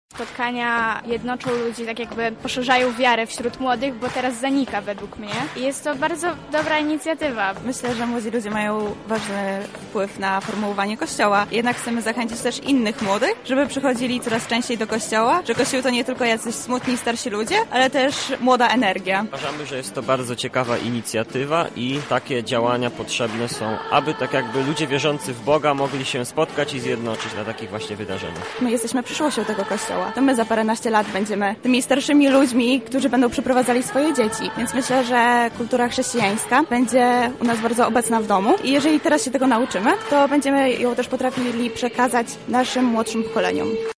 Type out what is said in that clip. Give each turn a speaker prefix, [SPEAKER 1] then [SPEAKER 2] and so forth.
[SPEAKER 1] Spotkania jednoczą ludzi, tak jakby poszerzają wiarę wśród młodych, bo teraz zanika według mnie. I jest to bardzo dobra inicjatywa.
[SPEAKER 2] Myślę, że młodzi ludzie mają ważny wpływ na formułowanie Kościoła. Jednak chcemy zachęcić też innych młodych, żeby przychodzili coraz częściej do Kościoła, że Kościół to nie tylko jacyś smutni, starsi ludzie, ale też młoda energia.
[SPEAKER 3] Uważamy, że jest to bardzo ciekawa inicjatywa i takie działania potrzebne są, aby tak jakby ludzie wierzący w Boga mogli się spotkać i zjednoczyć na takich właśnie wydarzeniach.
[SPEAKER 2] My jesteśmy przyszłością tego Kościoła. To my za paręnaście lat będziemy tymi starszymi ludźmi, którzy będą przyprowadzali swoje dzieci. Więc myślę, że kultura chrześcijańska będzie u nas bardzo obecna w domu i jeżeli teraz się tego nauczymy, to będziemy ją też potrafili przekazać naszym młodszym pokoleniom.